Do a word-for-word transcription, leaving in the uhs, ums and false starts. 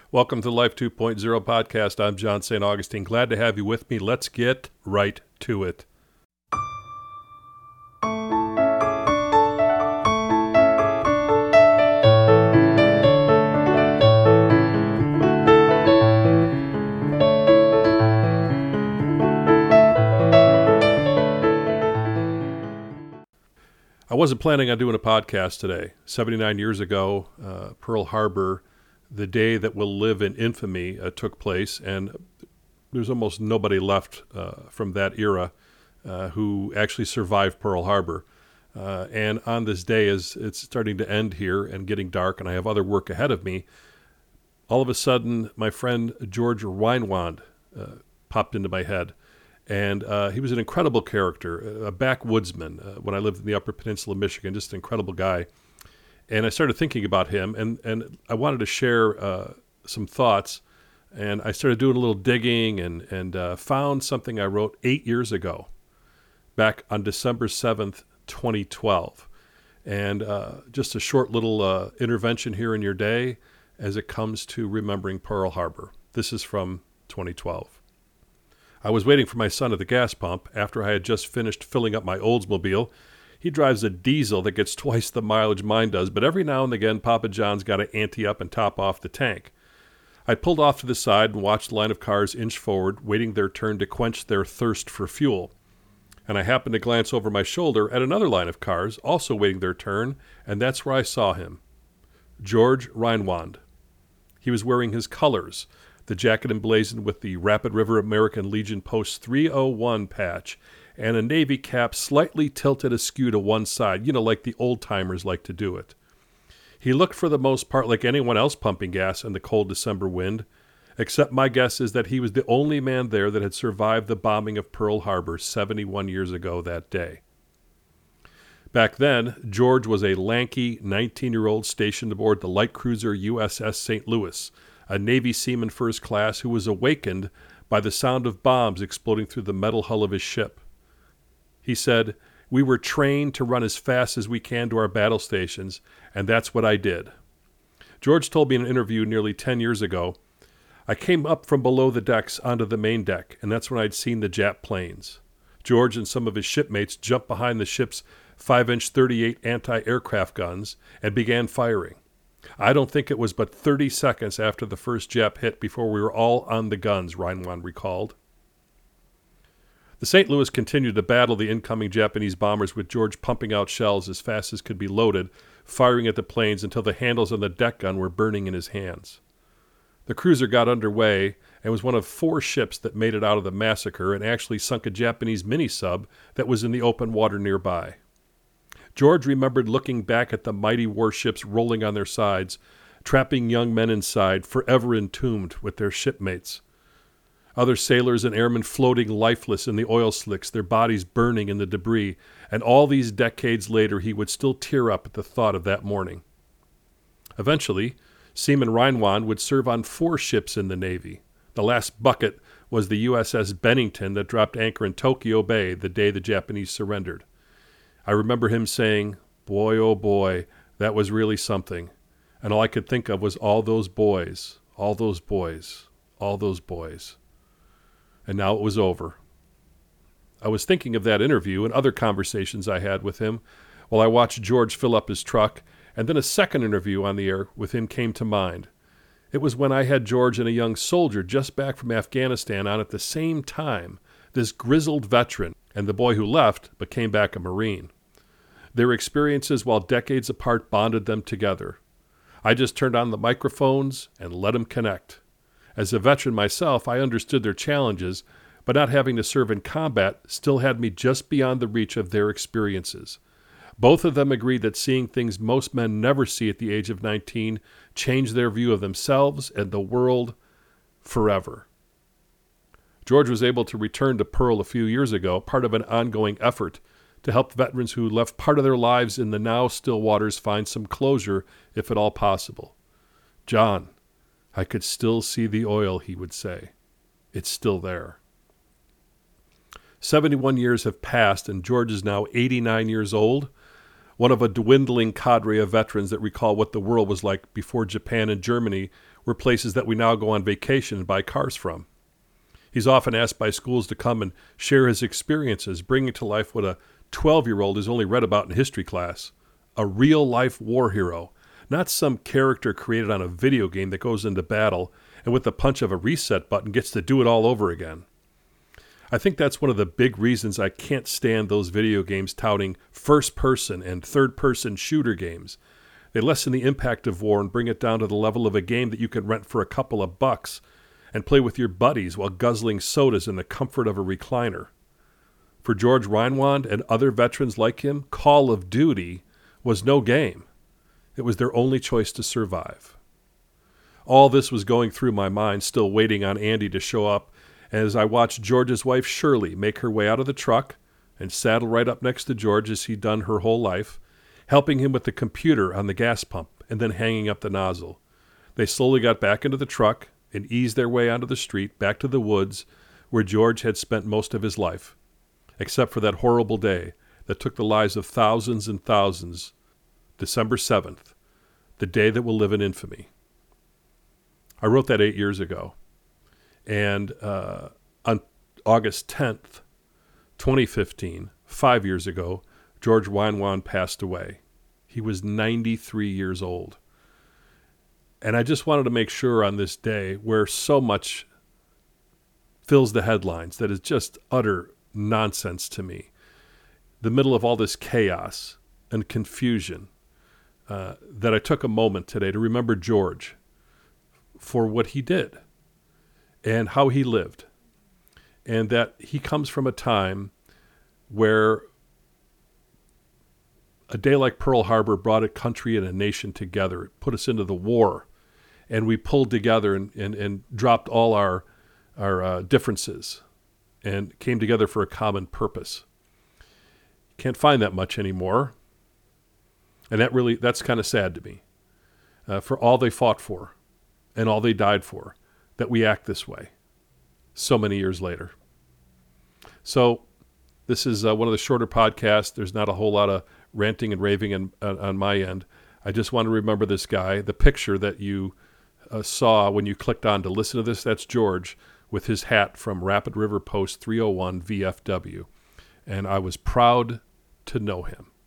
Welcome to the Life two point oh podcast. I'm John Saint Augustine. Glad to have you with me. Let's get right to it. I wasn't planning on doing a podcast today. seventy-nine years ago, uh, Pearl Harbor, the day that will live in infamy, uh, took place, and there's almost nobody left uh, from that era uh, who actually survived Pearl Harbor. Uh, and on this day, as it's starting to end here and getting dark, and I have other work ahead of me, all of a sudden, my friend George Reinwand uh, popped into my head. And uh, he was an incredible character, a backwoodsman uh, when I lived in the Upper Peninsula of Michigan, just an incredible guy. And I started thinking about him, and, and I wanted to share uh, some thoughts. And I started doing a little digging and, and uh, found something I wrote eight years ago, back on December seventh, twenty twelve. And uh, just a short little uh, intervention here in your day as it comes to remembering Pearl Harbor. This is from twenty twelve. I was waiting for my son at the gas pump after I had just finished filling up my Oldsmobile. He drives a diesel that gets twice the mileage mine does, but every now and again, Papa John's got to ante up and top off the tank. I pulled off to the side and watched the line of cars inch forward, waiting their turn to quench their thirst for fuel. And I happened to glance over my shoulder at another line of cars, also waiting their turn, and that's where I saw him. George Reinwand. He was wearing his colors, the jacket emblazoned with the Rapid River American Legion Post three oh one patch, and a Navy cap slightly tilted askew to one side, you know, like the old-timers like to do it. He looked for the most part like anyone else pumping gas in the cold December wind, except my guess is that he was the only man there that had survived the bombing of Pearl Harbor seventy-one years ago that day. Back then, George was a lanky nineteen-year-old stationed aboard the light cruiser U S S Saint Louis, a Navy seaman first class who was awakened by the sound of bombs exploding through the metal hull of his ship. He said, "We were trained to run as fast as we can to our battle stations, and that's what I did." George told me in an interview nearly ten years ago, "I came up from below the decks onto the main deck, and that's when I'd seen the Jap planes." George and some of his shipmates jumped behind the ship's five-inch thirty-eight anti-aircraft guns and began firing. I don't think it was but thirty seconds after the first Jap hit before we were all on the guns, Reinwand recalled. The Saint Louis continued to battle the incoming Japanese bombers with George pumping out shells as fast as could be loaded, firing at the planes until the handles on the deck gun were burning in his hands. The cruiser got underway and was one of four ships that made it out of the massacre and actually sunk a Japanese mini-sub that was in the open water nearby. George remembered looking back at the mighty warships rolling on their sides, trapping young men inside, forever entombed with their shipmates. Other sailors and airmen floating lifeless in the oil slicks, their bodies burning in the debris, and all these decades later he would still tear up at the thought of that morning. Eventually, Seaman Reinwand would serve on four ships in the Navy. The last bucket was the U S S Bennington that dropped anchor in Tokyo Bay the day the Japanese surrendered. I remember him saying, "Boy, oh boy, that was really something." And all I could think of was all those boys, all those boys, all those boys. And now it was over. I was thinking of that interview and other conversations I had with him while I watched George fill up his truck, and then a second interview on the air with him came to mind. It was when I had George and a young soldier just back from Afghanistan on at the same time, this grizzled veteran, and the boy who left but came back a Marine. Their experiences while decades apart bonded them together. I just turned on the microphones and let them connect. As a veteran myself, I understood their challenges, but not having to serve in combat still had me just beyond the reach of their experiences. Both of them agreed that seeing things most men never see at the age of nineteen changed their view of themselves and the world forever. George was able to return to Pearl a few years ago, part of an ongoing effort to help veterans who left part of their lives in the now still waters find some closure, if at all possible. "John, I could still see the oil," he would say. "It's still there." seventy-one years have passed, and George is now eighty-nine years old, one of a dwindling cadre of veterans that recall what the world was like before Japan and Germany were places that we now go on vacation and buy cars from. He's often asked by schools to come and share his experiences, bringing to life what a twelve-year-old has only read about in history class. A real-life war hero, not some character created on a video game that goes into battle and with the punch of a reset button gets to do it all over again. I think that's one of the big reasons I can't stand those video games touting first-person and third-person shooter games. They lessen the impact of war and bring it down to the level of a game that you can rent for a couple of bucks and play with your buddies while guzzling sodas in the comfort of a recliner. For George Reinwand and other veterans like him, Call of Duty was no game. It was their only choice to survive. All this was going through my mind, still waiting on Andy to show up, as I watched George's wife Shirley make her way out of the truck and saddle right up next to George as he'd done her whole life, helping him with the computer on the gas pump and then hanging up the nozzle. They slowly got back into the truck and eased their way onto the street, back to the woods where George had spent most of his life, except for that horrible day that took the lives of thousands and thousands, December seventh, the day that will live in infamy. I wrote that eight years ago. And uh, on August tenth, twenty fifteen, five years ago, George Reinwand passed away. He was ninety-three years old. And I just wanted to make sure on this day, where so much fills the headlines that is just utter nonsense to me, the middle of all this chaos and confusion, uh, that I took a moment today to remember George for what he did and how he lived, and that he comes from a time where a day like Pearl Harbor brought a country and a nation together. It put us into the war, and we pulled together and, and, and dropped all our, our uh, differences and came together for a common purpose. Can't find that much anymore, and that really that's kind of sad to me, uh, for all they fought for and all they died for, that we act this way so many years later. So this is uh, one of the shorter podcasts. There's not a whole lot of ranting and raving in, uh, on my end. I just want to remember this guy. The picture that you uh, saw when you clicked on to listen to this, that's George with his hat from Rapid River Post three oh one V F W. And I was proud to know him.